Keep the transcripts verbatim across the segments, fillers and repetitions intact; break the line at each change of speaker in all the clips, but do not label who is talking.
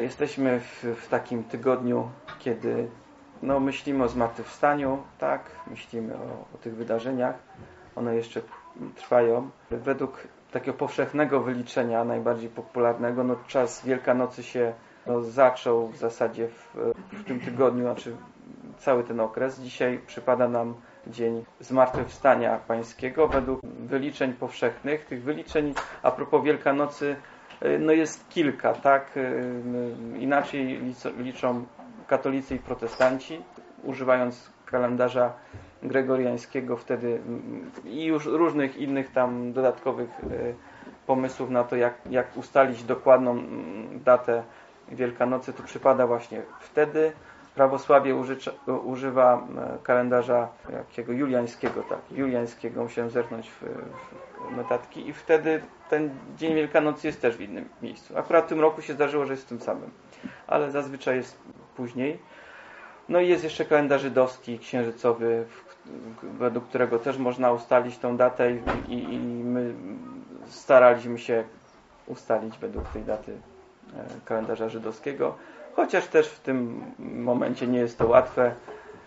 Jesteśmy w, w takim tygodniu, kiedy no, myślimy o zmartwychwstaniu, tak? Myślimy o, o tych wydarzeniach. One jeszcze trwają. Według takiego powszechnego wyliczenia, najbardziej popularnego, no, czas Wielkanocy się no, zaczął w zasadzie w, w tym tygodniu, znaczy cały ten okres. Dzisiaj przypada nam Dzień Zmartwychwstania Pańskiego. Według wyliczeń powszechnych, tych wyliczeń a propos Wielkanocy, no jest kilka, tak? Inaczej liczą katolicy i protestanci, używając kalendarza gregoriańskiego wtedy i już różnych innych tam dodatkowych pomysłów na to, jak, jak ustalić dokładną datę Wielkanocy. To przypada właśnie wtedy. Prawosławie użycza, używa kalendarza jakiego juliańskiego, tak, juliańskiego, musiałem zerknąć w, w notatki i wtedy ten Dzień Wielkanocy jest też w innym miejscu. Akurat w tym roku się zdarzyło, że jest w tym samym, ale zazwyczaj jest później. No i jest jeszcze kalendarz żydowski, księżycowy, według którego też można ustalić tą datę i, i, i my staraliśmy się ustalić według tej daty kalendarza żydowskiego. Chociaż też w tym momencie nie jest to łatwe,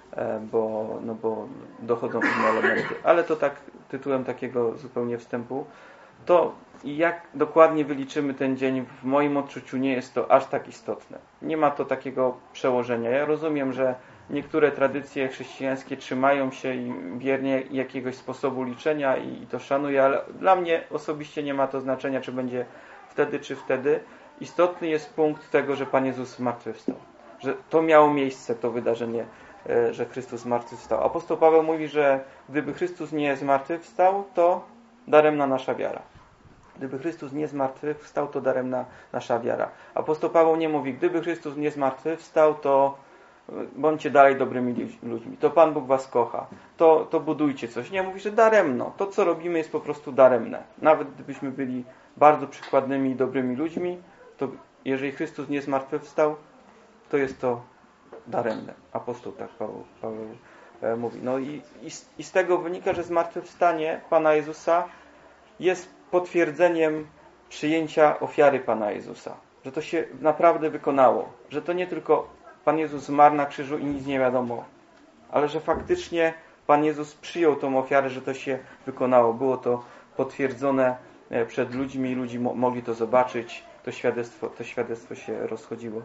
bo, no bo dochodzą inne elementy. Ale to tak tytułem takiego zupełnie wstępu. To jak dokładnie wyliczymy ten dzień, w moim odczuciu nie jest to aż tak istotne. Nie ma to takiego przełożenia. Ja rozumiem, że niektóre tradycje chrześcijańskie trzymają się i wiernie jakiegoś sposobu liczenia i to szanuję, ale dla mnie osobiście nie ma to znaczenia, czy będzie wtedy, czy wtedy. Istotny jest punkt tego, że Pan Jezus zmartwychwstał. Że to miało miejsce, to wydarzenie, że Chrystus zmartwychwstał. Apostoł Paweł mówi, że gdyby Chrystus nie zmartwychwstał, to daremna nasza wiara. Gdyby Chrystus nie zmartwychwstał, to daremna nasza wiara. Apostoł Paweł nie mówi, gdyby Chrystus nie zmartwychwstał, to bądźcie dalej dobrymi ludźmi. To Pan Bóg was kocha. To, to budujcie coś. Nie, mówi, że daremno. To, co robimy, jest po prostu daremne. Nawet gdybyśmy byli bardzo przykładnymi i dobrymi ludźmi, to jeżeli Chrystus nie zmartwychwstał, to jest to daremne. Apostoł tak Paweł, Paweł e, mówi. No i, i, i z tego wynika, że zmartwychwstanie Pana Jezusa jest potwierdzeniem przyjęcia ofiary Pana Jezusa. Że to się naprawdę wykonało. Że to nie tylko Pan Jezus zmarł na krzyżu i nic nie wiadomo, ale że faktycznie Pan Jezus przyjął tą ofiarę, że to się wykonało. Było to potwierdzone przed ludźmi i ludzi mo- mogli to zobaczyć. To świadectwo, to świadectwo się rozchodziło.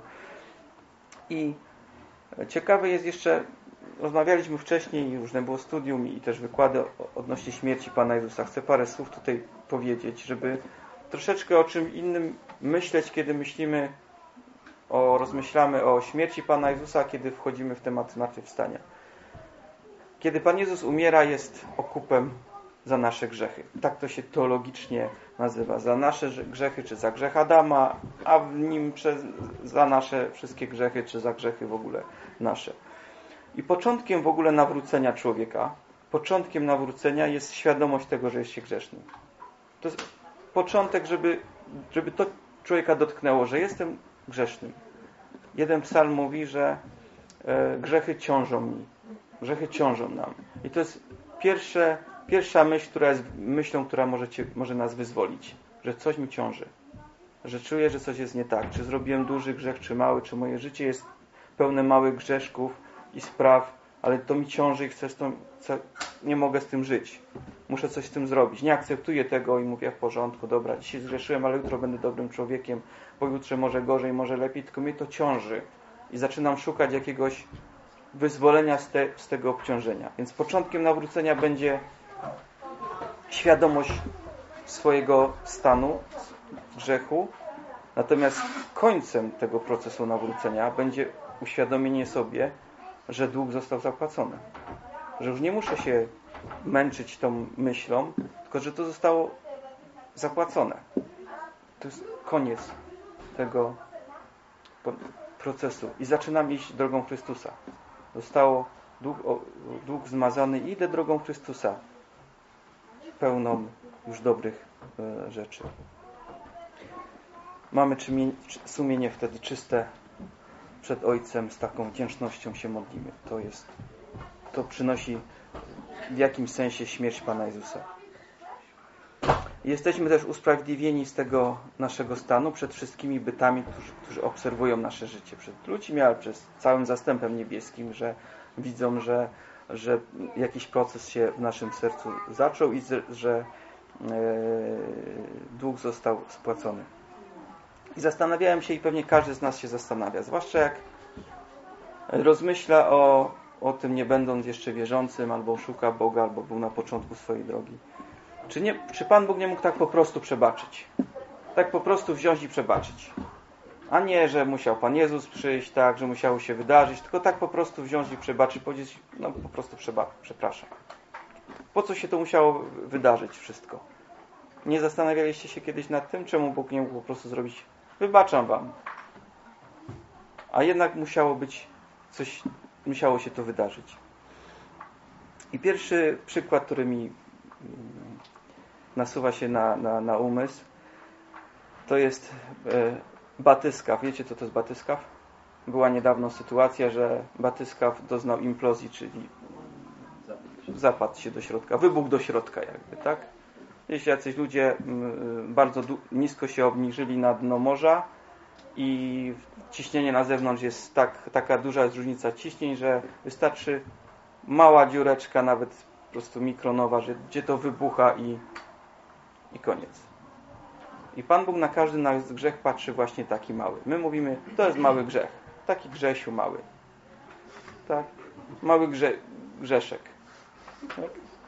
I ciekawe jest jeszcze, rozmawialiśmy wcześniej, różne było studium i też wykłady odnośnie śmierci Pana Jezusa. Chcę parę słów tutaj powiedzieć, żeby troszeczkę o czym innym myśleć, kiedy myślimy, o, rozmyślamy o śmierci Pana Jezusa, kiedy wchodzimy w temat zmartwychwstania. Kiedy Pan Jezus umiera, jest okupem za nasze grzechy. Tak to się teologicznie nazywa. Za nasze grzechy, czy za grzech Adama, a w nim przez, za nasze wszystkie grzechy, czy za grzechy w ogóle nasze. I początkiem w ogóle nawrócenia człowieka, początkiem nawrócenia jest świadomość tego, że jest się grzesznym. To jest początek, żeby, żeby to człowieka dotknęło, że jestem grzesznym. Jeden psalm mówi, że e, grzechy ciążą mi. Grzechy ciążą nam. I to jest pierwsze Pierwsza myśl, która jest myślą, która może, cię, może nas wyzwolić. Że coś mi ciąży. Że czuję, że coś jest nie tak. Czy zrobiłem duży grzech, czy mały. Czy moje życie jest pełne małych grzeszków i spraw, ale to mi ciąży i chcę z tą, chcę, nie mogę z tym żyć. Muszę coś z tym zrobić. Nie akceptuję tego i mówię w porządku, dobra, dzisiaj zgrzeszyłem, ale jutro będę dobrym człowiekiem. Pojutrze może gorzej, może lepiej, tylko mnie to ciąży. I zaczynam szukać jakiegoś wyzwolenia z, te, z tego obciążenia. Więc początkiem nawrócenia będzie świadomość swojego stanu grzechu, natomiast końcem tego procesu nawrócenia będzie uświadomienie sobie, że dług został zapłacony. Że już nie muszę się męczyć tą myślą, tylko że to zostało zapłacone. To jest koniec tego procesu i zaczynam iść drogą Chrystusa. Zostało dług, dług zmazany i idę drogą Chrystusa. Pełną już dobrych e, rzeczy. Mamy sumienie wtedy czyste przed Ojcem, z taką wdzięcznością się modlimy. To jest, to przynosi w jakimś sensie śmierć Pana Jezusa. Jesteśmy też usprawiedliwieni z tego naszego stanu przed wszystkimi bytami, którzy, którzy obserwują nasze życie. Przed ludźmi, ale przez całym zastępem niebieskim, że widzą, że, że jakiś proces się w naszym sercu zaczął i z, że e, dług został spłacony. I zastanawiałem się, i pewnie każdy z nas się zastanawia, zwłaszcza jak rozmyśla o, o tym, nie będąc jeszcze wierzącym, albo szuka Boga, albo był na początku swojej drogi. Czy, nie, czy Pan Bóg nie mógł tak po prostu przebaczyć? Tak po prostu wziąć i przebaczyć. A nie, że musiał Pan Jezus przyjść, tak, że musiało się wydarzyć, tylko tak po prostu wziąć i przebaczyć, powiedzieć, no po prostu przeba- przepraszam. Po co się to musiało wydarzyć wszystko? Nie zastanawialiście się kiedyś nad tym, czemu Bóg nie mógł po prostu zrobić, wybaczam wam. A jednak musiało być coś, musiało się to wydarzyć. I pierwszy przykład, który mi nasuwa się na, na, na umysł, to jest e, batyskaw. Wiecie, co to jest batyskaw? Była niedawno sytuacja, że batyskaw doznał implozji, czyli zapadł się do środka, wybuchł do środka jakby, tak? Jeśli jacyś ludzie m, bardzo du- nisko się obniżyli na dno morza i ciśnienie na zewnątrz jest tak, taka duża jest różnica ciśnień, że wystarczy mała dziureczka, nawet po prostu mikronowa, że gdzie to wybucha i, i koniec. I Pan Bóg na każdy nasz grzech patrzy właśnie taki mały. My mówimy, to jest mały grzech. Taki Grzesiu mały. Tak? Mały grze, grzeszek. Tak?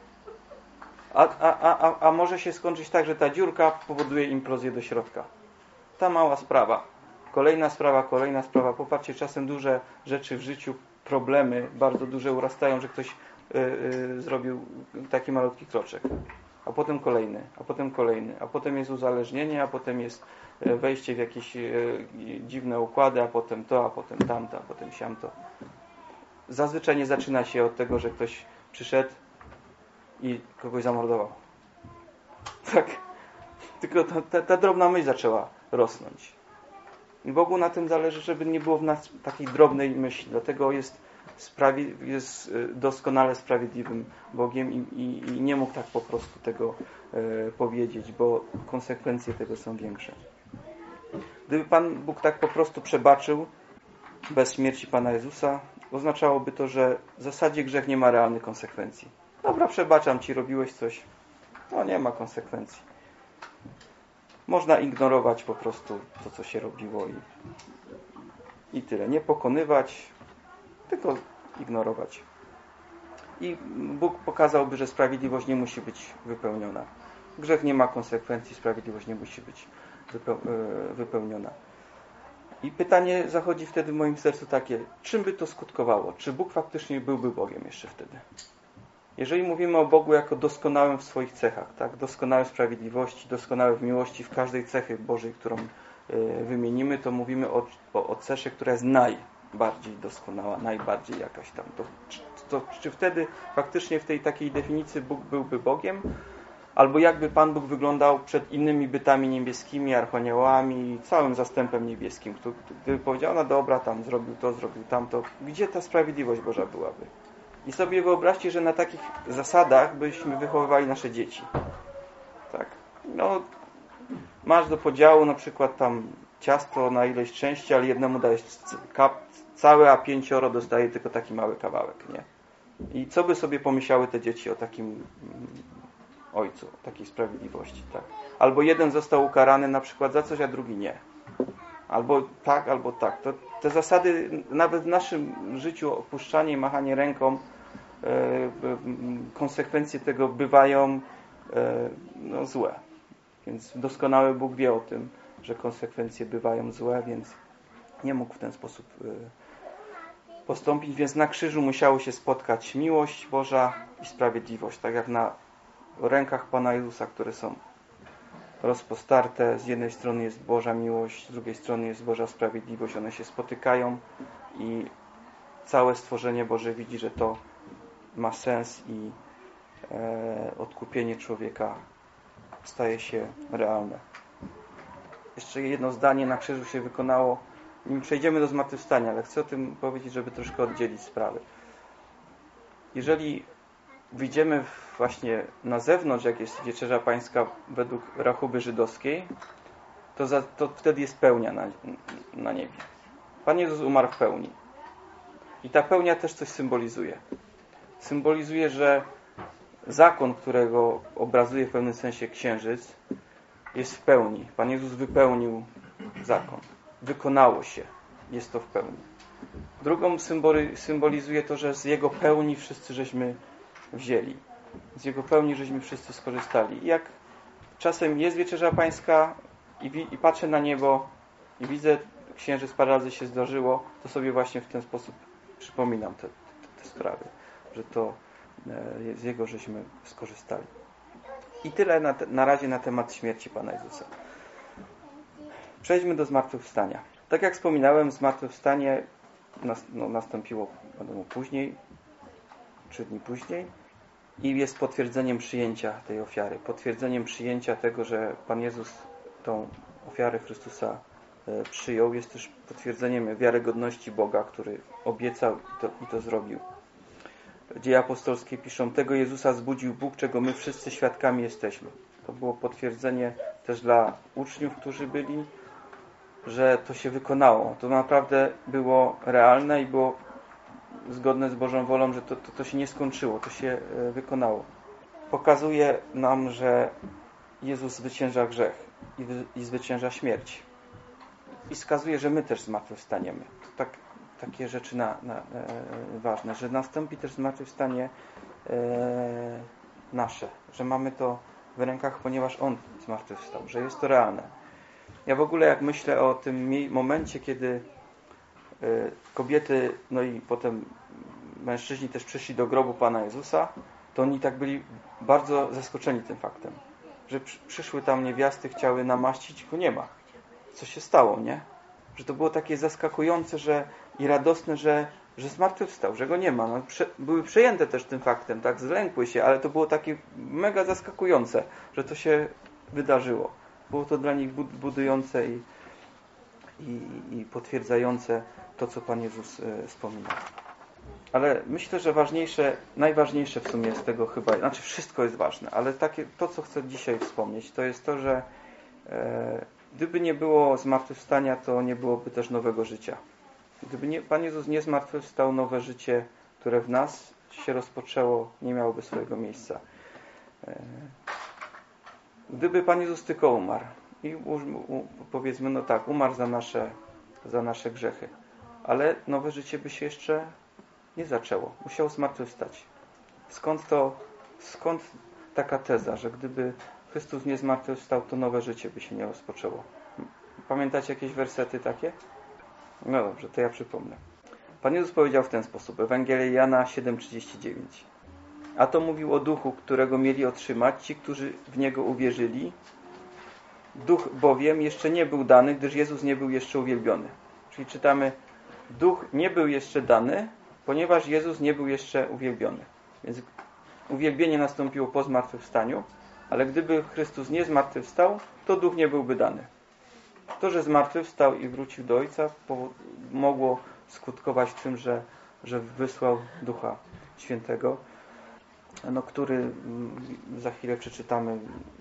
A, a, a, a może się skończyć tak, że ta dziurka powoduje implozję do środka. Ta mała sprawa. Kolejna sprawa, kolejna sprawa. Popatrzcie, czasem duże rzeczy w życiu, problemy bardzo duże urastają, że ktoś y, y, zrobił taki malutki kroczek. A potem kolejny, a potem kolejny, a potem jest uzależnienie, a potem jest wejście w jakieś y, dziwne układy, a potem to, a potem tamto, a potem siamto. Zazwyczaj nie zaczyna się od tego, że ktoś przyszedł i kogoś zamordował. Tak. Tylko ta, ta, ta drobna myśl zaczęła rosnąć. I Bogu na tym zależy, żeby nie było w nas takiej drobnej myśli. Dlatego jest, sprawi- jest doskonale sprawiedliwym Bogiem i, i, i nie mógł tak po prostu tego e, powiedzieć, bo konsekwencje tego są większe. Gdyby Pan Bóg tak po prostu przebaczył bez śmierci Pana Jezusa, oznaczałoby to, że w zasadzie grzech nie ma realnych konsekwencji. Dobra, przebaczam Ci, robiłeś coś. No nie ma konsekwencji. Można ignorować po prostu to, co się robiło i, i tyle. Nie pokonywać, tylko ignorować. I Bóg pokazałby, że sprawiedliwość nie musi być wypełniona. Grzech nie ma konsekwencji, sprawiedliwość nie musi być wypełniona. I pytanie zachodzi wtedy w moim sercu takie, czym by to skutkowało? Czy Bóg faktycznie byłby Bogiem jeszcze wtedy? Jeżeli mówimy o Bogu jako doskonałym w swoich cechach, tak? Doskonałym w sprawiedliwości, doskonały w miłości, w każdej cechy Bożej, którą y, wymienimy, to mówimy o, o, o cesze, która jest najbardziej doskonała, najbardziej jakaś tam. To, to, to, czy wtedy faktycznie w tej takiej definicji Bóg byłby Bogiem? Albo jakby Pan Bóg wyglądał przed innymi bytami niebieskimi, archaniołami, całym zastępem niebieskim, który, gdyby powiedział, no dobra, tam zrobił to, zrobił tamto. Gdzie ta sprawiedliwość Boża byłaby? I sobie wyobraźcie, że na takich zasadach byśmy wychowywali nasze dzieci. Tak. No, masz do podziału na przykład tam ciasto na ileś części, ale jednemu dajesz całe, a pięcioro dostaje tylko taki mały kawałek, nie? I co by sobie pomyślały te dzieci o takim ojcu, o takiej sprawiedliwości, tak? Albo jeden został ukarany na przykład za coś, a drugi nie. Albo tak, albo tak. To, te zasady nawet w naszym życiu, opuszczanie i machanie ręką, konsekwencje tego bywają no, złe. Więc doskonały Bóg wie o tym, że konsekwencje bywają złe, więc nie mógł w ten sposób postąpić. Więc na krzyżu musiało się spotkać miłość Boża i sprawiedliwość. Tak jak na rękach Pana Jezusa, które są rozpostarte. Z jednej strony jest Boża miłość, z drugiej strony jest Boża sprawiedliwość. One się spotykają i całe stworzenie Boże widzi, że to ma sens i e, odkupienie człowieka staje się realne. Jeszcze jedno zdanie na krzyżu się wykonało. Nim przejdziemy do zmartwychwstania, ale chcę o tym powiedzieć, żeby troszkę oddzielić sprawy. Jeżeli wyjdziemy właśnie na zewnątrz, jak jest wieczerza pańska według rachuby żydowskiej, to, za, to wtedy jest pełnia na, na niebie. Pan Jezus umarł w pełni. I ta pełnia też coś symbolizuje. Symbolizuje, że zakon, którego obrazuje w pewnym sensie księżyc, jest w pełni. Pan Jezus wypełnił zakon. Wykonało się. Jest to w pełni. Drugą symboli, symbolizuje to, że z Jego pełni wszyscy żeśmy wzięli. Z Jego pełni żeśmy wszyscy skorzystali. I jak czasem jest wieczerza pańska i, wi- i patrzę na niebo i widzę, księżyc parę razy się zdarzyło, to sobie właśnie w ten sposób przypominam te, te, te sprawy. Że to e, z Jego żeśmy skorzystali. I tyle na, te, na razie na temat śmierci Pana Jezusa. Przejdźmy do zmartwychwstania. Tak jak wspominałem, zmartwychwstanie nas, no, nastąpiło wiadomo, później, trzy dni później i jest potwierdzeniem przyjęcia tej ofiary. Potwierdzeniem przyjęcia tego, że Pan Jezus tą ofiarę Chrystusa e, przyjął. Jest też potwierdzeniem wiarygodności Boga, który obiecał i to, i to zrobił. Dzieje apostolskie piszą, tego Jezusa zbudził Bóg, czego my wszyscy świadkami jesteśmy. To było potwierdzenie też dla uczniów, którzy byli, że to się wykonało. To naprawdę było realne i było zgodne z Bożą wolą, że to, to, to się nie skończyło, to się wykonało. Pokazuje nam, że Jezus zwycięża grzech i, i zwycięża śmierć. I wskazuje, że my też zmartwychwstaniemy. Tak, takie rzeczy na, na, e, ważne, że nastąpi też zmartwychwstanie e, nasze, że mamy to w rękach, ponieważ On zmartwychwstał, że jest to realne. Ja w ogóle jak myślę o tym momencie, kiedy kobiety, no i potem mężczyźni też przyszli do grobu Pana Jezusa, to oni tak byli bardzo zaskoczeni tym faktem, że przyszły tam niewiasty, chciały namaścić, go nie ma. Co się stało, nie? Że to było takie zaskakujące, że i radosne, że, że zmartwychwstał, że go nie ma. No, prze, były przejęte też tym faktem, tak, zlękły się, ale to było takie mega zaskakujące, że to się wydarzyło. Było to dla nich budujące i, i, i potwierdzające to, co Pan Jezus e, wspominał. Ale myślę, że ważniejsze, najważniejsze w sumie z tego chyba, znaczy wszystko jest ważne, ale takie, to, co chcę dzisiaj wspomnieć, to jest to, że e, gdyby nie było zmartwychwstania, to nie byłoby też nowego życia. Gdyby nie, Pan Jezus nie zmartwychwstał, nowe życie, które w nas się rozpoczęło, nie miałoby swojego miejsca. E, gdyby Pan Jezus tylko umarł i u, u, powiedzmy, no tak, umarł za nasze, za nasze grzechy, ale nowe życie by się jeszcze nie zaczęło. Musiał zmartwychwstać. Skąd to, skąd taka teza, że gdyby Chrystus nie zmartwychwstał, to nowe życie by się nie rozpoczęło? Pamiętacie jakieś wersety takie? No dobrze, to ja przypomnę. Pan Jezus powiedział w ten sposób. Ewangelia Jana siedem trzydzieści dziewięć. A to mówił o duchu, którego mieli otrzymać ci, którzy w Niego uwierzyli. Duch bowiem jeszcze nie był dany, gdyż Jezus nie był jeszcze uwielbiony. Czyli czytamy, duch nie był jeszcze dany, ponieważ Jezus nie był jeszcze uwielbiony. Więc uwielbienie nastąpiło po zmartwychwstaniu, ale gdyby Chrystus nie zmartwychwstał, to duch nie byłby dany. To, że zmartwychwstał i wrócił do Ojca, mogło skutkować tym, że, że wysłał Ducha Świętego, no, który za chwilę przeczytamy,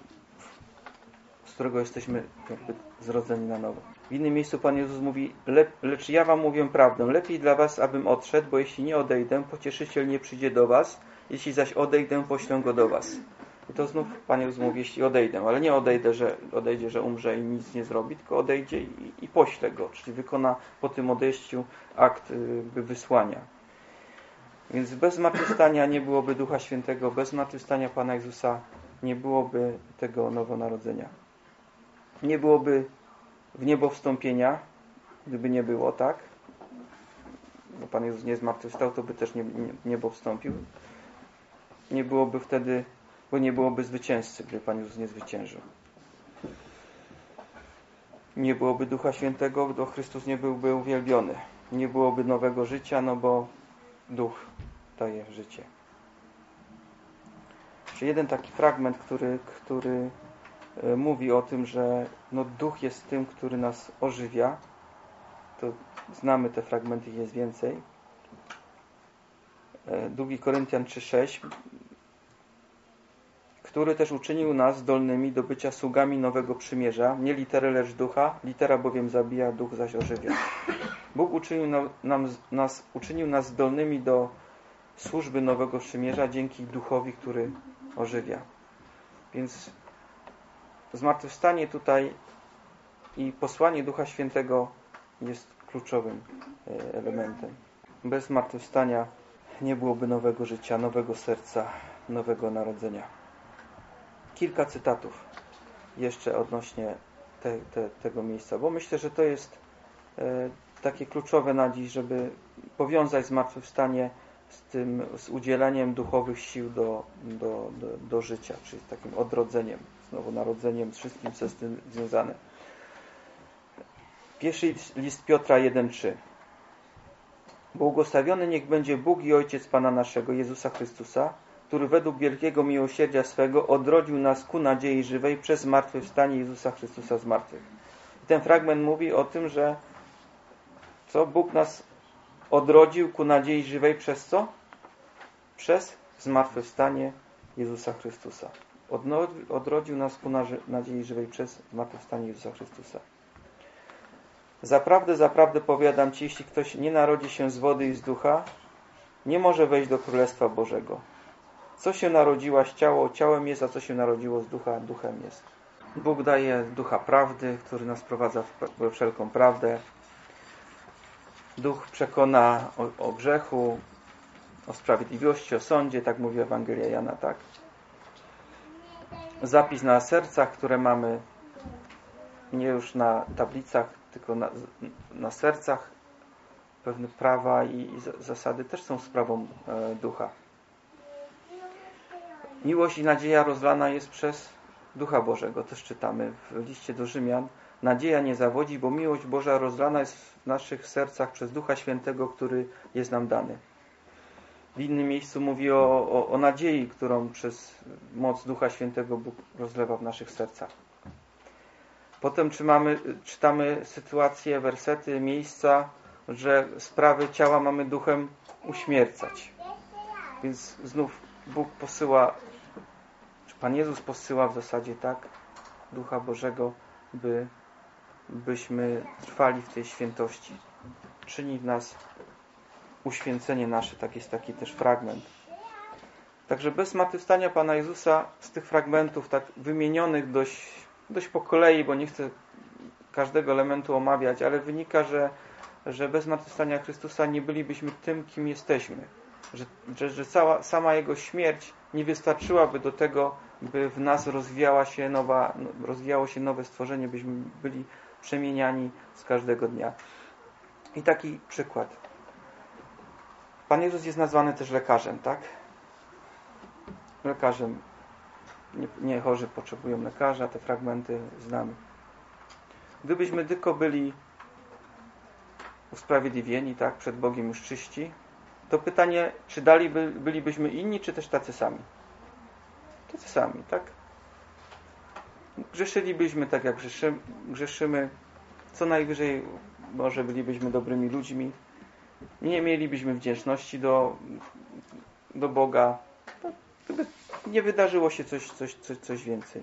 z którego jesteśmy jakby zrodzeni na nowo. W innym miejscu Pan Jezus mówi, Le, lecz ja wam mówię prawdę, lepiej dla was, abym odszedł, bo jeśli nie odejdę, pocieszyciel nie przyjdzie do was, jeśli zaś odejdę, poślę go do was. I to znów Pan Jezus mówi, jeśli odejdę, ale nie odejdę, że odejdzie, że umrze i nic nie zrobi, tylko odejdzie i, i pośle go, czyli wykona po tym odejściu akt y, wysłania. Więc bez zmartwychwstania nie byłoby Ducha Świętego, bez zmartwychwstania Pana Jezusa nie byłoby tego nowonarodzenia. Nie byłoby w niebo wstąpienia, gdyby nie było, tak? Bo Pan Jezus nie zmartwychwstał, to by też nie, nie, niebo wstąpił. Nie byłoby wtedy, bo nie byłoby zwycięzcy, gdy Pan Jezus nie zwyciężył. Nie byłoby Ducha Świętego, gdy Chrystus nie byłby uwielbiony. Nie byłoby nowego życia, no bo Duch daje życie. Czy jeden taki fragment, który, który mówi o tym, że no Duch jest tym, który nas ożywia. To znamy te fragmenty, jest więcej. Drugi Koryntian trzy sześć który też uczynił nas zdolnymi do bycia sługami nowego przymierza, nie litery, lecz ducha, litera bowiem zabija, duch zaś ożywia. Bóg uczynił nam, nas, uczynił nas zdolnymi do służby nowego przymierza dzięki duchowi, który ożywia. Więc zmartwychwstanie tutaj i posłanie Ducha Świętego jest kluczowym elementem. Bez zmartwychwstania nie byłoby nowego życia, nowego serca, nowego narodzenia. Kilka cytatów jeszcze odnośnie te, te, tego miejsca, bo myślę, że to jest e, takie kluczowe na dziś, żeby powiązać zmartwychwstanie z tym, z udzieleniem duchowych sił do, do, do, do życia, czyli z takim odrodzeniem, znowu narodzeniem, z wszystkim, co z tym związane. Pierwszy list Piotra jeden trzy. Błogosławiony niech będzie Bóg i Ojciec Pana naszego, Jezusa Chrystusa, który według wielkiego miłosierdzia swego odrodził nas ku nadziei żywej przez zmartwychwstanie Jezusa Chrystusa z martwych. I ten fragment mówi o tym, że co? Bóg nas odrodził ku nadziei żywej przez co? Przez zmartwychwstanie Jezusa Chrystusa. Odrodził nas ku nadziei żywej przez zmartwychwstanie Jezusa Chrystusa. Zaprawdę, zaprawdę powiadam Ci, jeśli ktoś nie narodzi się z wody i z ducha, nie może wejść do Królestwa Bożego. Co się narodziła z ciała, ciałem jest, a co się narodziło z ducha, duchem jest. Bóg daje ducha prawdy, który nas prowadza we wszelką prawdę. Duch przekona o, o grzechu, o sprawiedliwości, o sądzie, tak mówi Ewangelia Jana, tak? Zapis na sercach, które mamy, nie już na tablicach, tylko na, na sercach, pewne prawa i, i zasady też są sprawą e, ducha. Miłość i nadzieja rozlana jest przez Ducha Bożego. Też czytamy w liście do Rzymian. Nadzieja nie zawodzi, bo miłość Boża rozlana jest w naszych sercach przez Ducha Świętego, który jest nam dany. W innym miejscu mówi o, o, o nadziei, którą przez moc Ducha Świętego Bóg rozlewa w naszych sercach. Potem czytamy, czytamy sytuacje, wersety, miejsca, że sprawy ciała mamy duchem uśmiercać. Więc znów Bóg posyła, czy Pan Jezus posyła w zasadzie tak Ducha Bożego, by, byśmy trwali w tej świętości. Czyni w nas uświęcenie nasze. Tak jest taki też fragment. Także bez zmartwychwstania Pana Jezusa z tych fragmentów tak wymienionych dość dość po kolei, bo nie chcę każdego elementu omawiać, ale wynika, że, że bez zmartwychwstania Chrystusa nie bylibyśmy tym, kim jesteśmy. Że, że, że cała, sama Jego śmierć nie wystarczyłaby do tego, by w nas rozwijała się nowa, rozwijało się nowe stworzenie, byśmy byli przemieniani z każdego dnia. I taki przykład. Pan Jezus jest nazwany też lekarzem, tak? Lekarzem. Nie, nie chorzy potrzebują lekarza, te fragmenty znamy. Gdybyśmy tylko byli usprawiedliwieni, tak, przed Bogiem już czyści, to pytanie, czy dalej by, bylibyśmy inni, czy też tacy sami? Tacy sami, tak? Grzeszylibyśmy tak, jak grzeszymy, grzeszymy. Co najwyżej może bylibyśmy dobrymi ludźmi. Nie mielibyśmy wdzięczności do, do Boga. Gdyby nie wydarzyło się coś, coś, coś, coś więcej.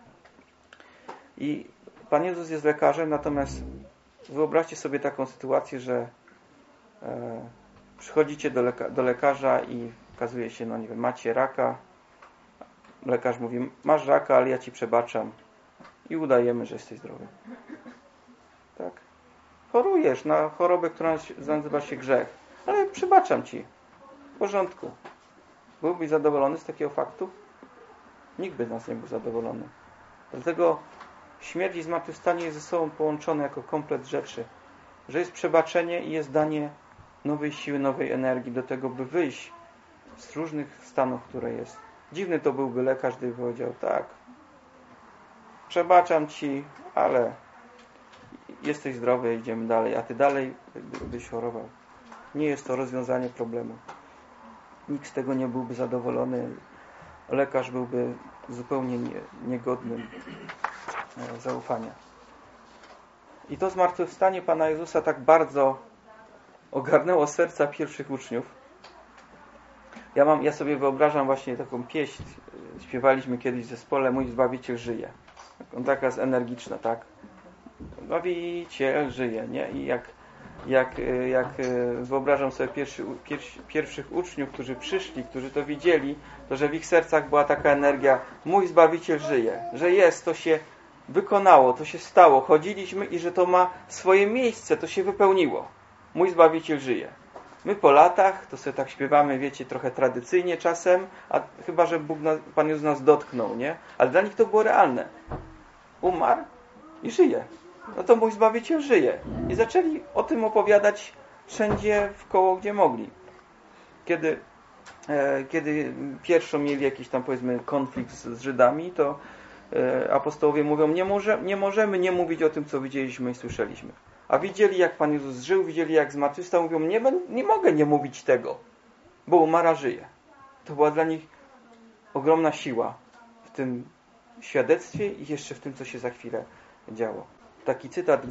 I Pan Jezus jest lekarzem, natomiast wyobraźcie sobie taką sytuację, że e, przychodzicie do, leka do lekarza i okazuje się, no nie wiem, macie raka. Lekarz mówi, masz raka, ale ja Ci przebaczam. I udajemy, że jesteś zdrowy. Tak? Chorujesz na chorobę, która nazywa się grzech. Ale przebaczam Ci. W porządku. Byłbyś zadowolony z takiego faktu? Nikt by z nas nie był zadowolony. Dlatego śmierć i zmartwychwstanie jest ze sobą połączone jako komplet rzeczy. Że jest przebaczenie i jest danie nowej siły, nowej energii do tego, by wyjść z różnych stanów, które jest. Dziwny to byłby lekarz, gdyby powiedział, tak, przebaczam Ci, ale jesteś zdrowy, idziemy dalej, a Ty dalej byś chorował. Nie jest to rozwiązanie problemu. Nikt z tego nie byłby zadowolony. Lekarz byłby zupełnie nie, niegodnym zaufania. I to zmartwychwstanie Pana Jezusa tak bardzo ogarnęło serca pierwszych uczniów. Ja, mam, ja sobie wyobrażam właśnie taką pieśń śpiewaliśmy kiedyś w zespole Mój Zbawiciel żyje. On taka jest energiczna, tak? Zbawiciel żyje, nie? I jak, jak, jak wyobrażam sobie pierwszy, pierwszy, pierwszych uczniów, którzy przyszli, którzy to widzieli, to że w ich sercach była taka energia, mój Zbawiciel żyje, że jest, to się wykonało, to się stało, chodziliśmy i że to ma swoje miejsce, to się wypełniło. Mój Zbawiciel żyje. My po latach, to sobie tak śpiewamy, wiecie, trochę tradycyjnie czasem, a chyba, że Bóg nas, Pan Jezus nas dotknął, nie? Ale dla nich to było realne. Umarł i żyje. No to mój Zbawiciel żyje. I zaczęli o tym opowiadać wszędzie wkoło, gdzie mogli. Kiedy, e, kiedy pierwszą mieli jakiś tam, powiedzmy, konflikt z, z Żydami, to e, apostołowie mówią, nie, może, nie możemy nie mówić o tym, co widzieliśmy i słyszeliśmy. A widzieli, jak Pan Jezus żył, widzieli, jak zmartwychwstał, mówią, nie, nie mogę nie mówić tego, bo umarł, a żyje. To była dla nich ogromna siła w tym świadectwie i jeszcze w tym, co się za chwilę działo. Taki cytat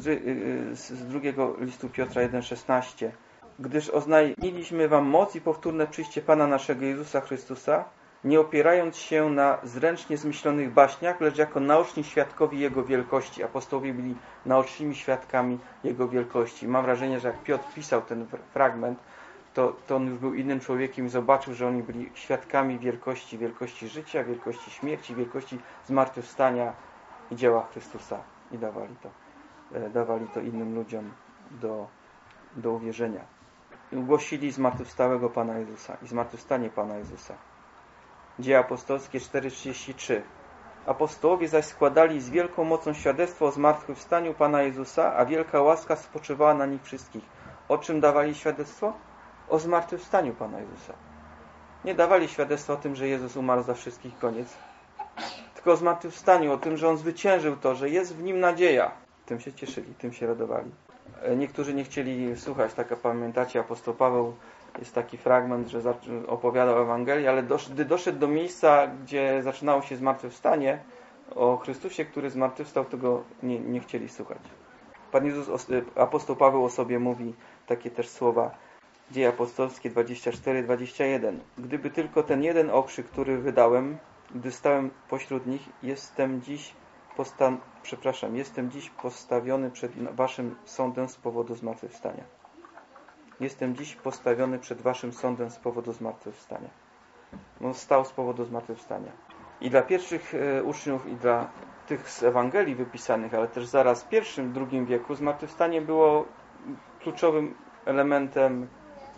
z drugiego listu Piotra jeden szesnaście. Gdyż oznajmiliśmy wam moc i powtórne przyjście Pana naszego Jezusa Chrystusa, nie opierając się na zręcznie zmyślonych baśniach, lecz jako naoczni świadkowie Jego wielkości. Apostołowie byli naocznymi świadkami Jego wielkości. Mam wrażenie, że jak Piotr pisał ten fragment, to, to on już był innym człowiekiem i zobaczył, że oni byli świadkami wielkości, wielkości życia, wielkości śmierci, wielkości zmartwychwstania i dzieła Chrystusa. I dawali to, dawali to innym ludziom do, do uwierzenia. I ogłosili zmartwychwstałego Pana Jezusa i zmartwychwstanie Pana Jezusa. Dzieje apostolskie cztery trzydzieści trzy. Apostołowie zaś składali z wielką mocą świadectwo o zmartwychwstaniu Pana Jezusa, a wielka łaska spoczywała na nich wszystkich. O czym dawali świadectwo? O zmartwychwstaniu Pana Jezusa. Nie dawali świadectwa o tym, że Jezus umarł za wszystkich, koniec. Tylko o zmartwychwstaniu, o tym, że On zwyciężył to, że jest w Nim nadzieja. Tym się cieszyli, tym się radowali. Niektórzy nie chcieli słuchać, tak, pamiętacie, apostoł Paweł, jest taki fragment, że opowiadał Ewangelię, ale gdy doszedł do miejsca, gdzie zaczynało się zmartwychwstanie, o Chrystusie, który zmartwychwstał, tego nie, nie chcieli słuchać. Pan Jezus, apostoł Paweł o sobie mówi takie też słowa, Dzieje apostolskie dwadzieścia cztery dwadzieścia jeden. Gdyby tylko ten jeden okrzyk, który wydałem, gdy stałem pośród nich, jestem dziś postan- przepraszam, jestem dziś postawiony przed waszym sądem z powodu zmartwychwstania. Jestem dziś postawiony przed waszym sądem z powodu zmartwychwstania. On stał z powodu zmartwychwstania. I dla pierwszych e, uczniów i dla tych z Ewangelii wypisanych, ale też zaraz w pierwszym, drugim wieku zmartwychwstanie było kluczowym elementem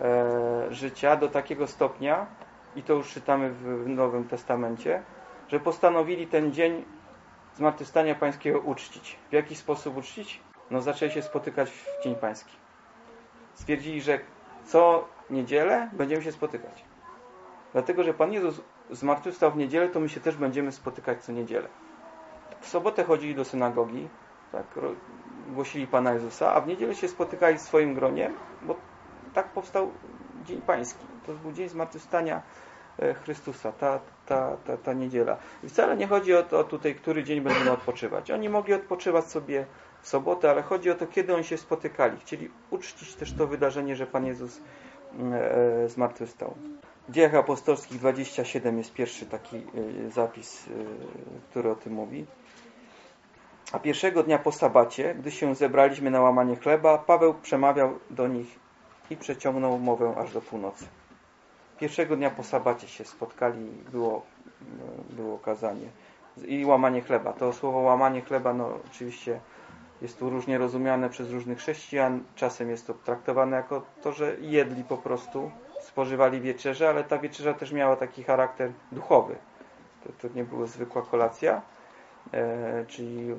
e, życia do takiego stopnia, i to już czytamy w Nowym Testamencie, że postanowili ten dzień zmartwychwstania Pańskiego uczcić. W jaki sposób uczcić? No zaczęli się spotykać w Dzień Pański. Stwierdzili, że co niedzielę będziemy się spotykać. Dlatego, że Pan Jezus zmartwychwstał w niedzielę, to my się też będziemy spotykać co niedzielę. W sobotę chodzili do synagogi, tak, głosili Pana Jezusa, a w niedzielę się spotykali w swoim gronie, bo tak powstał Dzień Pański. To był dzień zmartwychwstania Chrystusa, ta, ta, ta, ta niedziela. I wcale nie chodzi o to tutaj, który dzień będziemy odpoczywać. Oni mogli odpoczywać sobie w sobotę, ale chodzi o to, kiedy oni się spotykali. Chcieli uczcić też to wydarzenie, że Pan Jezus e, zmartwychwstał. W Dziejach apostolskich dwadzieścia siedem jest pierwszy taki e, zapis, e, który o tym mówi. A pierwszego dnia po sabacie, gdy się zebraliśmy na łamanie chleba, Paweł przemawiał do nich i przeciągnął mowę aż do północy. Pierwszego dnia po sabacie się spotkali, było, było kazanie i łamanie chleba. To słowo łamanie chleba, no oczywiście jest tu różnie rozumiane przez różnych chrześcijan. Czasem jest to traktowane jako to, że jedli po prostu, spożywali wieczerzę, ale ta wieczerza też miała taki charakter duchowy. To, to nie była zwykła kolacja, e, czyli e,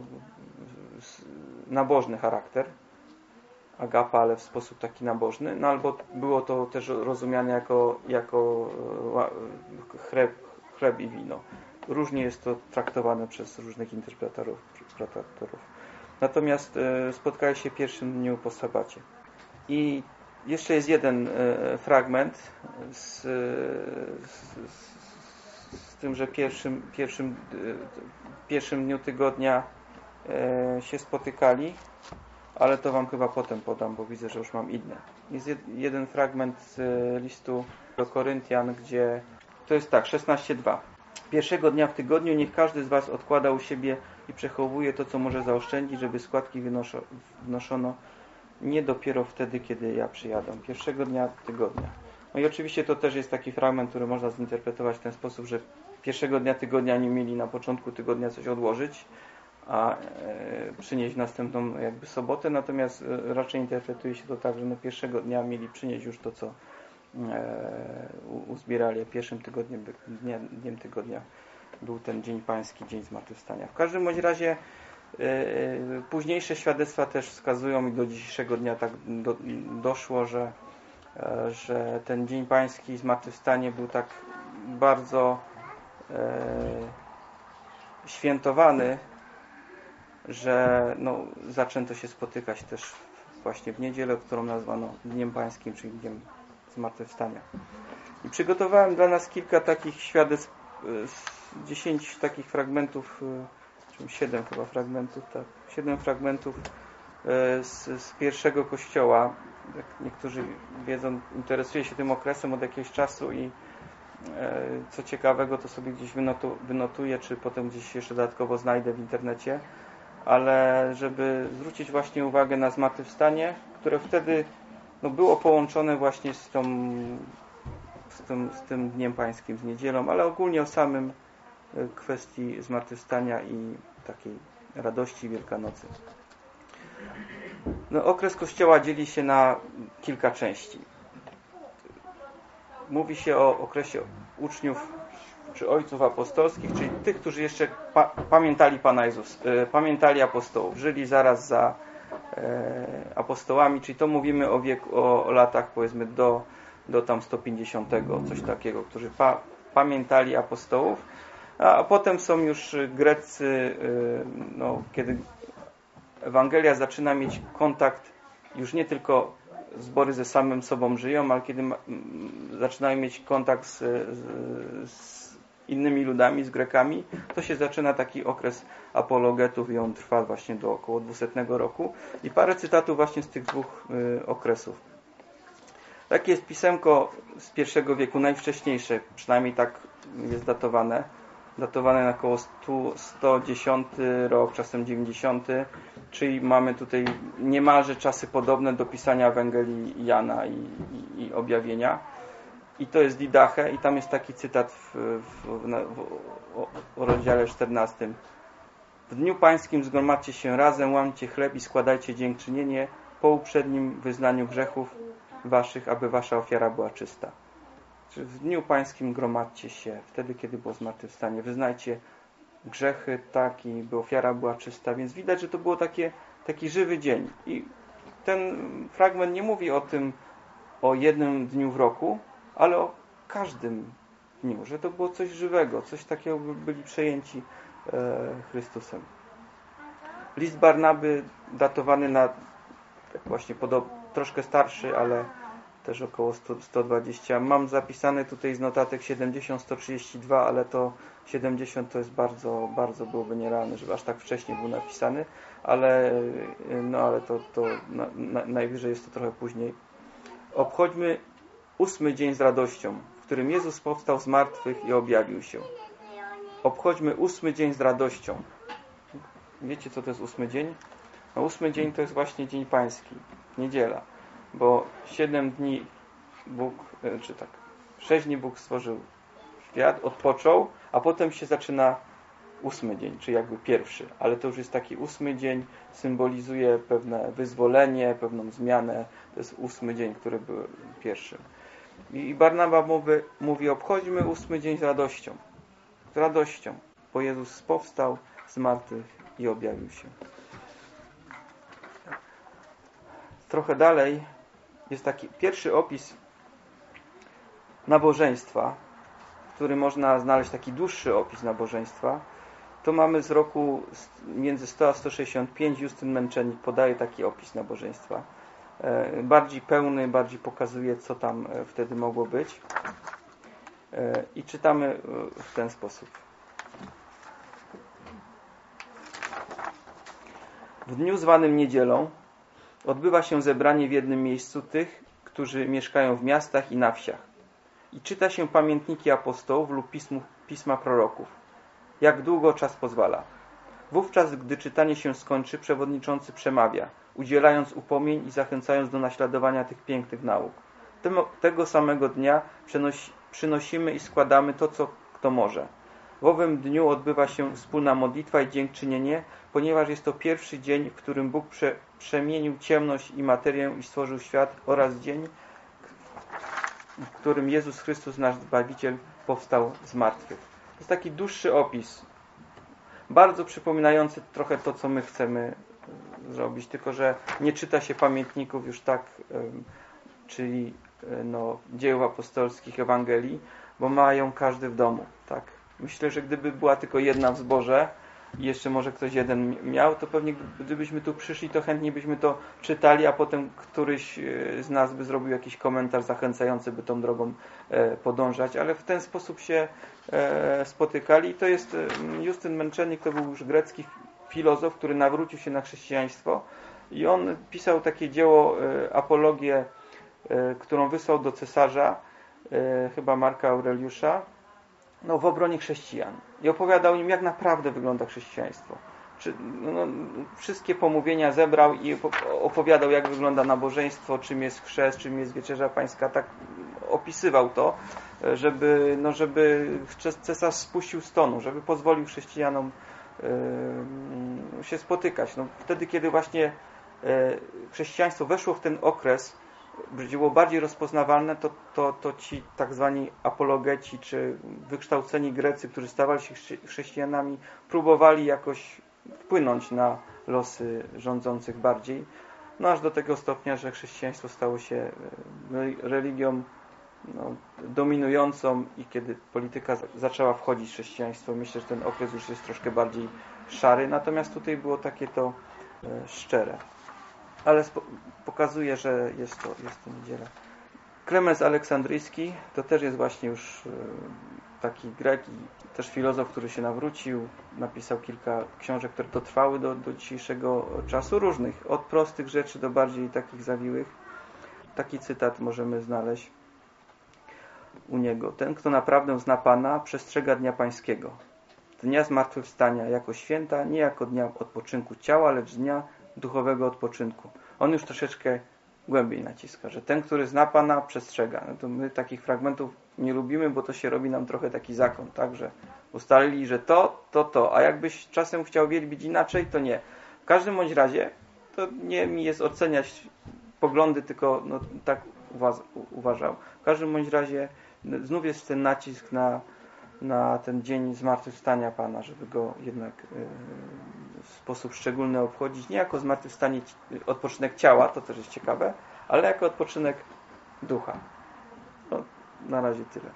nabożny charakter. Agapa, ale w sposób taki nabożny, no albo było to też rozumiane jako, jako chleb, chleb i wino. Różnie jest to traktowane przez różnych interpretatorów. Natomiast e, spotkali się w pierwszym dniu po sabacie. I jeszcze jest jeden e, fragment z, z, z tym, że pierwszym, pierwszym, e, pierwszym dniu tygodnia e, się spotykali, ale to wam chyba potem podam, bo widzę, że już mam inne. Jest jeden fragment z listu do Koryntian, gdzie to jest tak, szesnaście dwa. Pierwszego dnia w tygodniu niech każdy z was odkłada u siebie i przechowuje to, co może zaoszczędzić, żeby składki wynoszo, wnoszono nie dopiero wtedy, kiedy ja przyjadę. Pierwszego dnia tygodnia. No i oczywiście to też jest taki fragment, który można zinterpretować w ten sposób, że pierwszego dnia tygodnia nie mieli na początku tygodnia coś odłożyć, a e, przynieść następną jakby sobotę, natomiast e, raczej interpretuje się to tak, że no pierwszego dnia mieli przynieść już to, co e, uzbierali. Pierwszym tygodniem, dniem, dniem tygodnia był ten Dzień Pański, Dzień Zmartwychwstania. W każdym bądź razie e, późniejsze świadectwa też wskazują i do dzisiejszego dnia tak do, doszło, że, e, że ten Dzień Pański, Zmartwychwstanie był tak bardzo e, świętowany, że no, zaczęto się spotykać też właśnie w niedzielę, którą nazwano Dniem Pańskim, czyli Dniem Zmartwychwstania. I przygotowałem dla nas kilka takich świadectw, dziesięć takich fragmentów, czy siedem chyba fragmentów, tak, siedem fragmentów z, z pierwszego kościoła. Jak niektórzy wiedzą, interesuję się tym okresem od jakiegoś czasu i co ciekawego, to sobie gdzieś wynotu, wynotuję, czy potem gdzieś jeszcze dodatkowo znajdę w internecie. Ale żeby zwrócić właśnie uwagę na zmartwychwstanie, które wtedy no, było połączone właśnie z, tą, z, tym, z tym Dniem Pańskim, z niedzielą, ale ogólnie o samym kwestii zmartwychwstania i takiej radości Wielkanocy. No, okres Kościoła dzieli się na kilka części. Mówi się o okresie uczniów czy ojców apostolskich, czyli tych, którzy jeszcze pa pamiętali Pana Jezusa, e, pamiętali apostołów, żyli zaraz za e, apostołami, czyli to mówimy o wieku, o, o latach powiedzmy do, do tam sto pięćdziesiątego, coś takiego, którzy pa pamiętali apostołów, a, a potem są już Grecy, e, no, kiedy Ewangelia zaczyna mieć kontakt, już nie tylko zbory ze samym sobą żyją, ale kiedy ma, zaczynają mieć kontakt z, z, z innymi ludami, z Grekami, to się zaczyna taki okres apologetów i on trwa właśnie do około dwusetnego roku. I parę cytatów właśnie z tych dwóch y, okresów. Takie jest pisemko z pierwszego wieku, najwcześniejsze, przynajmniej tak jest datowane. Datowane na około sto dziesiąty rok, czasem dziewięćdziesiąty, czyli mamy tutaj niemalże czasy podobne do pisania Ewangelii Jana i, i, i objawienia. I to jest Didache i tam jest taki cytat w, w, w, w, o rozdziale czternastym. W dniu pańskim zgromadźcie się razem, łamcie chleb i składajcie dziękczynienie po uprzednim wyznaniu grzechów waszych, aby wasza ofiara była czysta. Czyli w dniu pańskim gromadźcie się, wtedy kiedy było zmartwychwstanie. Wyznajcie grzechy, tak, i by ofiara była czysta. Więc widać, że to było takie, taki żywy dzień. I ten fragment nie mówi o tym, o jednym dniu w roku, ale o każdym dniu, że to było coś żywego, coś takiego, by byli przejęci e, Chrystusem. List Barnaby datowany na tak właśnie podob, troszkę starszy, ale też około sto, sto dwadzieścia. Mam zapisane tutaj z notatek siedemdziesiąt sto trzydzieści dwa, ale to siedemdziesiąt to jest bardzo, bardzo byłoby nierealne, żeby aż tak wcześnie był napisany, ale, no, ale to, to na, na, najwyżej jest to trochę później. Obchodźmy ósmy dzień z radością, w którym Jezus powstał z martwych i objawił się. Obchodźmy ósmy dzień z radością. Wiecie, co to jest ósmy dzień? No, ósmy dzień to jest właśnie Dzień Pański, niedziela. Bo siedem dni Bóg, czy tak, sześć dni Bóg stworzył świat, odpoczął, a potem się zaczyna ósmy dzień, czyli jakby pierwszy. Ale to już jest taki ósmy dzień, symbolizuje pewne wyzwolenie, pewną zmianę. To jest ósmy dzień, który był pierwszym. I Barnaba mówi, mówi obchodźmy ósmy dzień z radością. Z radością, bo Jezus powstał z martwych i objawił się. Trochę dalej jest taki pierwszy opis nabożeństwa, w którym można znaleźć taki dłuższy opis nabożeństwa. To mamy z roku między sto a sto sześćdziesiąt pięć. Justyn Męczennik podaje taki opis nabożeństwa. Bardziej pełny, bardziej pokazuje, co tam wtedy mogło być. I czytamy w ten sposób. W dniu zwanym niedzielą odbywa się zebranie w jednym miejscu tych, którzy mieszkają w miastach i na wsiach. I czyta się pamiętniki apostołów lub pism, pisma proroków, jak długo czas pozwala. Wówczas, gdy czytanie się skończy, przewodniczący przemawia, udzielając upomnień i zachęcając do naśladowania tych pięknych nauk. Tego samego dnia przenosi, przynosimy i składamy to, co kto może. W owym dniu odbywa się wspólna modlitwa i dziękczynienie, ponieważ jest to pierwszy dzień, w którym Bóg prze, przemienił ciemność i materię i stworzył świat, oraz dzień, w którym Jezus Chrystus, nasz Zbawiciel, powstał z martwych. To jest taki dłuższy opis, bardzo przypominający trochę to, co my chcemy zrobić, tylko że nie czyta się pamiętników już tak, czyli no, dzieł apostolskich, Ewangelii, bo ma ją każdy w domu. Tak? Myślę, że gdyby była tylko jedna w zborze i jeszcze może ktoś jeden miał, to pewnie gdybyśmy tu przyszli, to chętnie byśmy to czytali, a potem któryś z nas by zrobił jakiś komentarz zachęcający, by tą drogą podążać, ale w ten sposób się spotykali. To jest Justyn Męczennik, to był już grecki filozof, który nawrócił się na chrześcijaństwo i on pisał takie dzieło, apologię, którą wysłał do cesarza, chyba Marka Aureliusza, no, w obronie chrześcijan. I opowiadał im, jak naprawdę wygląda chrześcijaństwo. Czy, no, wszystkie pomówienia zebrał i opowiadał, jak wygląda nabożeństwo, czym jest chrzest, czym jest wieczerza pańska. Tak opisywał to, żeby, no, żeby cesarz spuścił z tonu, żeby pozwolił chrześcijanom yy, się spotykać. No, wtedy, kiedy właśnie yy, chrześcijaństwo weszło w ten okres, było bardziej rozpoznawalne, to, to, to ci tak zwani apologeci, czy wykształceni Grecy, którzy stawali się chrześcijanami, próbowali jakoś wpłynąć na losy rządzących bardziej. No aż do tego stopnia, że chrześcijaństwo stało się religią no, dominującą i kiedy polityka zaczęła wchodzić w chrześcijaństwo, myślę, że ten okres już jest troszkę bardziej szary, natomiast tutaj było takie to e, szczere. Ale pokazuje, że jest to, jest to niedziela. Klemens Aleksandryjski to też jest właśnie już taki Grek i też filozof, który się nawrócił. Napisał kilka książek, które dotrwały do, do dzisiejszego czasu, różnych, od prostych rzeczy do bardziej takich zawiłych. Taki cytat możemy znaleźć u niego. Ten, kto naprawdę zna Pana, przestrzega Dnia Pańskiego. Dnia Zmartwychwstania jako święta, nie jako dnia odpoczynku ciała, lecz dnia duchowego odpoczynku. On już troszeczkę głębiej naciska, że ten, który zna Pana, przestrzega. No to my takich fragmentów nie lubimy, bo to się robi nam trochę taki zakon, tak, że ustalili, że to, to, to, a jakbyś czasem chciał wielbić inaczej, to nie. W każdym bądź razie, to nie mi jest oceniać poglądy, tylko no, tak uwa- uważał. W każdym bądź razie znów jest ten nacisk na, na ten dzień zmartwychwstania Pana, żeby go jednak yy, w sposób szczególny obchodzić, nie jako zmartwychwstanie, odpoczynek ciała, to też jest ciekawe, ale jako odpoczynek ducha. No, na razie tyle.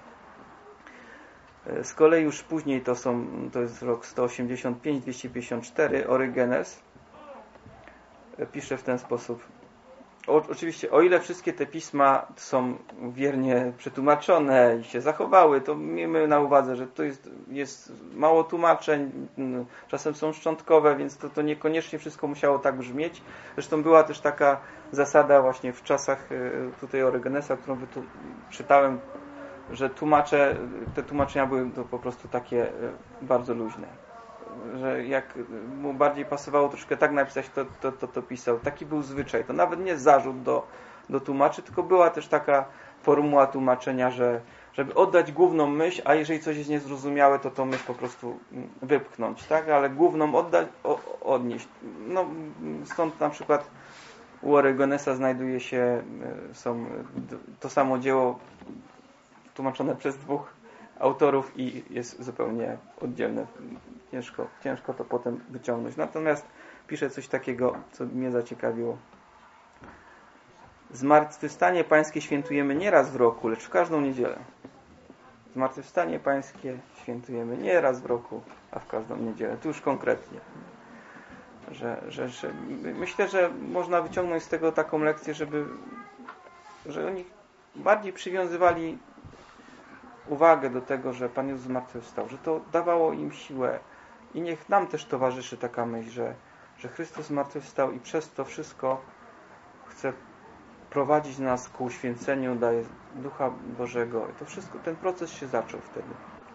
Z kolei już później to są, to jest rok sto osiemdziesiąt pięć dwieście pięćdziesiąt cztery, Orygenes pisze w ten sposób. O, oczywiście, o ile wszystkie te pisma są wiernie przetłumaczone i się zachowały, to miejmy na uwadze, że to jest, jest mało tłumaczeń, czasem są szczątkowe, więc to, to niekoniecznie wszystko musiało tak brzmieć. Zresztą była też taka zasada właśnie w czasach tutaj Orygenesa, którą wytu- czytałem, że tłumacze, te tłumaczenia były to po prostu takie bardzo luźne. Że jak mu bardziej pasowało troszkę tak napisać, to, to, to, to pisał. Taki był zwyczaj. To nawet nie zarzut do, do tłumaczy, tylko była też taka formuła tłumaczenia, że żeby oddać główną myśl, a jeżeli coś jest niezrozumiałe, to tą myśl po prostu wypchnąć, tak? Ale główną oddać, o, odnieść. No, stąd na przykład u Orygenesa znajduje się są to samo dzieło tłumaczone przez dwóch autorów i jest zupełnie oddzielne. Ciężko, ciężko to potem wyciągnąć. Natomiast pisze coś takiego, co mnie zaciekawiło. Zmartwychwstanie Pańskie świętujemy nie raz w roku, lecz w każdą niedzielę. Zmartwychwstanie Pańskie świętujemy nie raz w roku, a w każdą niedzielę. Tu już konkretnie. Że, że, że myślę, że można wyciągnąć z tego taką lekcję, żeby że oni bardziej przywiązywali uwagę do tego, że Pan Jezus zmartwychwstał, że to dawało im siłę. I niech nam też towarzyszy taka myśl, że, że Chrystus zmartwychwstał i przez to wszystko chce prowadzić nas ku uświęceniu, daje Ducha Bożego. I to wszystko, ten proces się zaczął wtedy.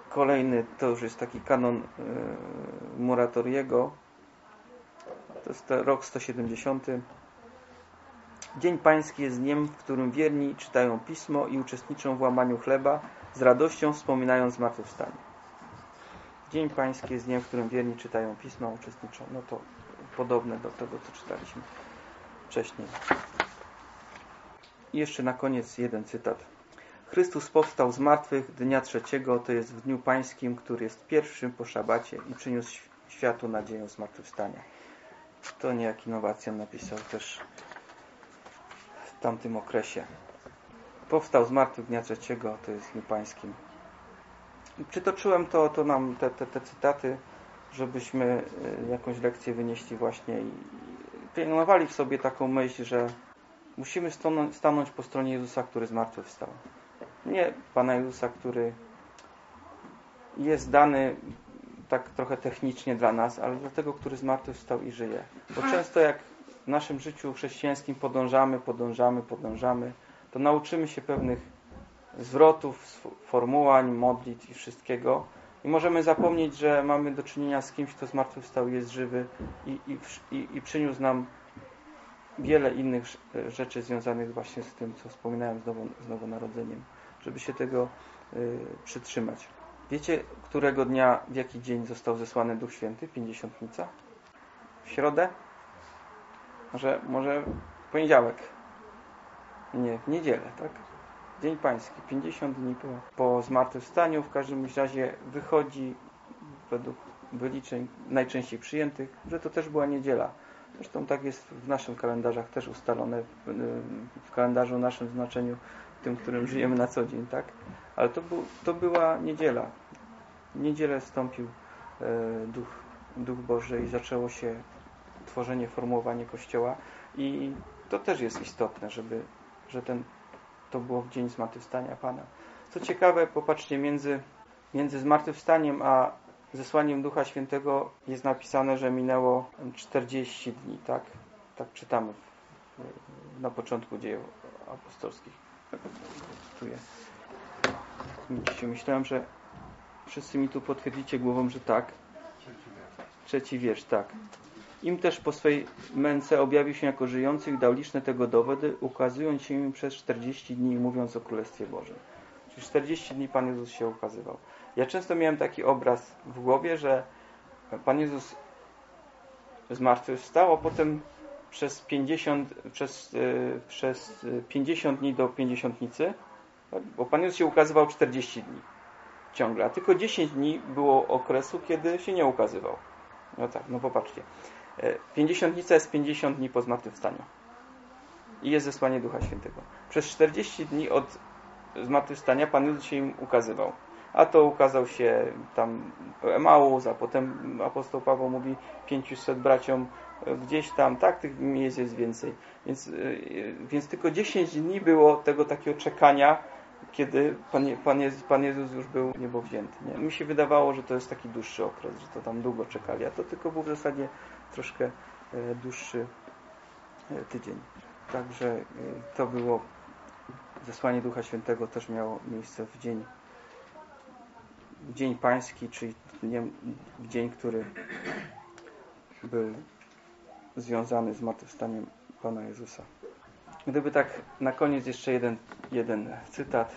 Kolejny to już jest taki kanon yy, Muratoriego. To jest to rok sto siedemdziesiąty. Dzień Pański jest dniem, w którym wierni czytają Pismo i uczestniczą w łamaniu chleba, z radością wspominając zmartwychwstanie. Dzień Pański jest dniem, w którym wierni czytają Pismo, uczestniczą. No to podobne do tego, co czytaliśmy wcześniej. I jeszcze na koniec jeden cytat. Chrystus powstał z martwych dnia trzeciego, to jest w dniu Pańskim, który jest pierwszym po szabacie i przyniósł światu nadzieję zmartwychwstania. To niejaki Nowacjan napisał też w tamtym okresie. Powstał z martwych dnia trzeciego, to jest w dniu Pańskim. I przytoczyłem to, to nam te, te, te cytaty, żebyśmy jakąś lekcję wynieśli właśnie i pielęgnowali w sobie taką myśl, że musimy stanąć, stanąć po stronie Jezusa, który zmartwychwstał. Nie Pana Jezusa, który jest dany tak trochę technicznie dla nas, ale dla tego, który zmartwychwstał i żyje. Bo często jak w naszym życiu chrześcijańskim podążamy, podążamy, podążamy, to nauczymy się pewnych zwrotów, sformułań, modlitw i wszystkiego i możemy zapomnieć, że mamy do czynienia z kimś, kto zmartwychwstał i jest żywy i, i, i, i przyniósł nam wiele innych rzeczy związanych właśnie z tym, co wspominałem z, nowo, z nowonarodzeniem, żeby się tego y, przytrzymać. Wiecie, którego dnia, w jaki dzień został zesłany Duch Święty, Pięćdziesiątnica? W środę? Może, może w poniedziałek? Nie, w niedzielę, tak? Dzień Pański, pięćdziesiąt dni po, po zmartwychwstaniu. W każdym razie wychodzi według wyliczeń najczęściej przyjętych, że to też była niedziela. Zresztą tak jest w naszym kalendarzach też ustalone, w, w kalendarzu naszym znaczeniu, tym, którym żyjemy na co dzień, tak? Ale to, był, to była niedziela. W niedzielę wstąpił e, Duch, Duch Boży i zaczęło się tworzenie, formułowanie Kościoła i to też jest istotne, żeby, że ten, to było w dzień zmartwychwstania Pana. Co ciekawe, popatrzcie, między, między zmartwychwstaniem a zesłaniem Ducha Świętego jest napisane, że minęło czterdzieści dni, tak? Tak czytamy w, na początku dziejów apostolskich. Tu jest. Myślałem, że wszyscy mi tu potwierdzicie głową, że tak. Trzeci wiersz, tak. Im też po swej męce objawił się jako żyjący i dał liczne tego dowody, ukazując się im przez czterdzieści dni i mówiąc o Królestwie Bożym. Czyli czterdzieści dni Pan Jezus się ukazywał. Ja często miałem taki obraz w głowie, że Pan Jezus zmartwychwstał, a potem przez pięćdziesiąt, przez, yy, przez pięćdziesiąt dni do pięćdziesiątnicy, tak? Bo Pan Jezus się ukazywał czterdzieści dni ciągle, a tylko dziesięć dni było okresu, kiedy się nie ukazywał. No tak, no popatrzcie. Pięćdziesiątnica jest pięćdziesiąt dni po zmartwychwstaniu. I jest zesłanie Ducha Świętego. Przez czterdzieści dni od zmartwychwstania Pan Jezus się im ukazywał. A to ukazał się tam Emaus, a potem apostoł Paweł mówi pięciuset braciom gdzieś tam, tak, tych miejsc jest więcej. Więc, więc tylko dziesięć dni było tego takiego czekania, kiedy Pan, Pan, Jezus, Pan Jezus już był niebowzięty. Nie? Mi się wydawało, że to jest taki dłuższy okres, że to tam długo czekali, a to tylko był w zasadzie troszkę dłuższy tydzień. Także to było zesłanie Ducha Świętego też miało miejsce w dzień w dzień Pański, czyli w dzień, który był związany z zmartwychwstaniem Pana Jezusa. Gdyby tak na koniec jeszcze jeden, jeden cytat.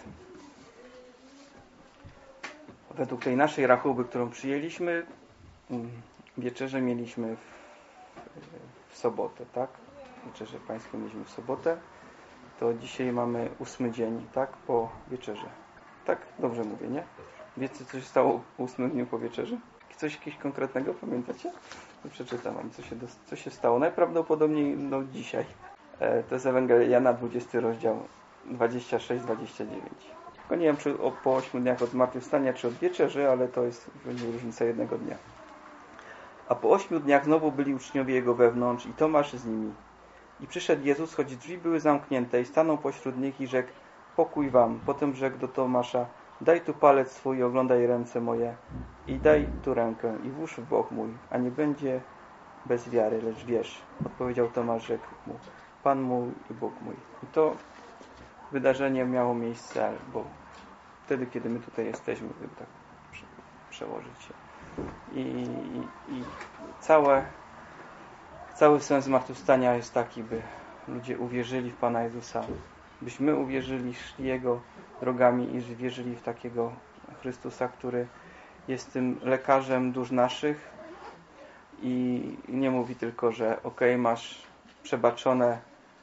Według tej naszej rachuby, którą przyjęliśmy, wieczerzę mieliśmy w, w sobotę, tak? Wieczerzę Pańską mieliśmy w sobotę. To dzisiaj mamy ósmy dzień, tak? Po wieczerzy. Tak? Dobrze mówię, nie? Wiecie, co się stało w ósmym dniu po wieczerzy? Coś jakiegoś konkretnego, pamiętacie? No, przeczytam wam, co się, co się stało. Najprawdopodobniej no, dzisiaj. E, to jest Ewangelia Jana, dwudziesty rozdział, dwadzieścia sześć dwadzieścia dziewięć. Tylko nie wiem, czy o, po ośmiu dniach od zmartwychwstania, czy od wieczerzy, ale to jest różnica jednego dnia. A po ośmiu dniach znowu byli uczniowie Jego wewnątrz i Tomasz z nimi. I przyszedł Jezus, choć drzwi były zamknięte i stanął pośród nich i rzekł: pokój wam. Potem rzekł do Tomasza: daj tu palec swój i oglądaj ręce moje i daj tu rękę i włóż w bok mój, a nie będzie bez wiary, lecz wierz. Odpowiedział Tomasz, rzekł mu: Pan mój i Bóg mój. I to wydarzenie miało miejsce, bo wtedy, kiedy my tutaj jesteśmy, tak przełożyć się. I, i, i całe, cały sens zmartwychwstania jest taki, by ludzie uwierzyli w Pana Jezusa, byśmy uwierzyli, szli Jego drogami i wierzyli w takiego Chrystusa, który jest tym lekarzem dusz naszych i nie mówi tylko, że ok, masz przebaczone,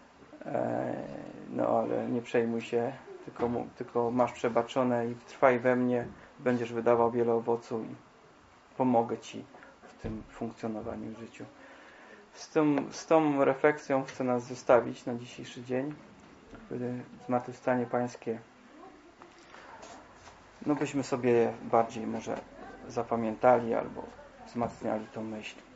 no ale nie przejmuj się, tylko, tylko masz przebaczone i trwaj we mnie, będziesz wydawał wiele owocu i pomogę Ci w tym funkcjonowaniu w życiu. Z tą, z tą refleksją chcę nas zostawić na dzisiejszy dzień. Zmartwychwstanie Pańskie, no byśmy sobie bardziej może zapamiętali albo wzmacniali tą myśl.